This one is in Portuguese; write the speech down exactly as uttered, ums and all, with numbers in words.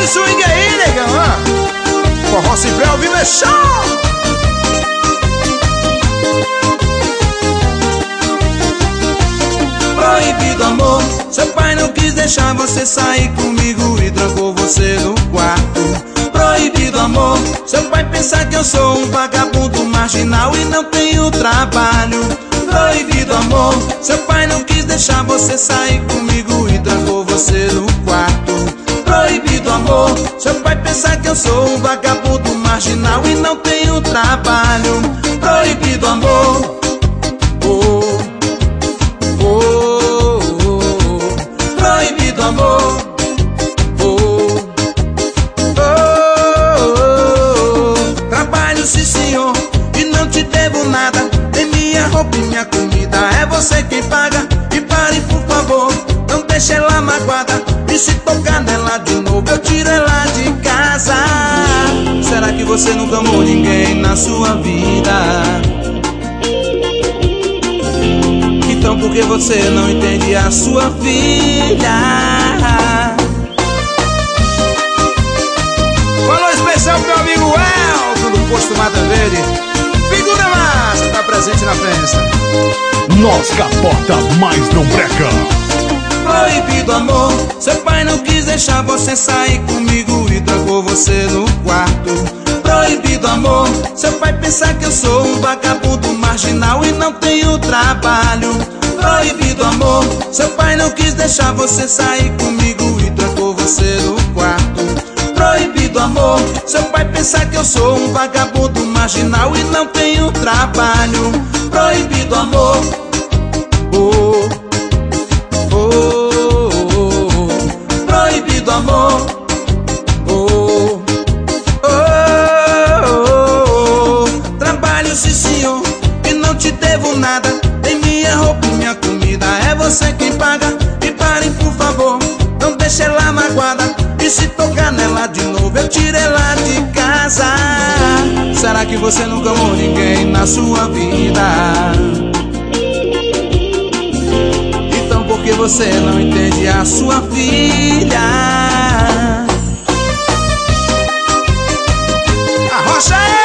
esse swing aí, negão, ó. Forró sempre ao vivo é show. Proibido amor, seu pai não quis deixar você sair comigo e trancou você no quarto. Proibido amor, seu pai pensa que eu sou um vagabundo marginal e não tenho trabalho. Proibido amor, seu pai não quis deixar você sair comigo e trancou você no quarto. Proibido amor, seu pai pensa que eu sou um vagabundo marginal e não tenho trabalho. Proibido amor, oh, oh, oh. Proibido amor, oh, oh, oh. Trabalho sim senhor e não te devo nada. Tem minha roupa e minha comida, é você quem paga. E pare por favor, não deixe ela magoada. E se tocar nela de novo eu tiro ela de casa. Será que você nunca amou ninguém na sua vida? Então por que você não entende a sua filha? Falou especial pro meu amigo Elton do Posto Mata Verde. Figura massa, tá presente na festa. Nós capota, mas não breca. Proibido amor, seu pai não quis deixar você sair comigo e trancou você no quarto. Proibido amor, seu pai pensa que eu sou um vagabundo marginal e não tenho trabalho. Proibido amor, seu pai não quis deixar você sair comigo e trancou você no quarto. Proibido amor, seu pai pensa que eu sou um vagabundo marginal e não tenho trabalho. Proibido amor, oh, oh, oh, oh. Proibido amor, oh, oh, oh, oh. Trabalho sim senhor e não te devo nada. Tem minha roupa e minha comida, é você quem paga. E parem por favor, não deixe ela magoada. E se tocar nela de novo eu tiro ela de casa. Será que você nunca amou ninguém na sua vida? Então por que você não entende a sua filha? Arrocha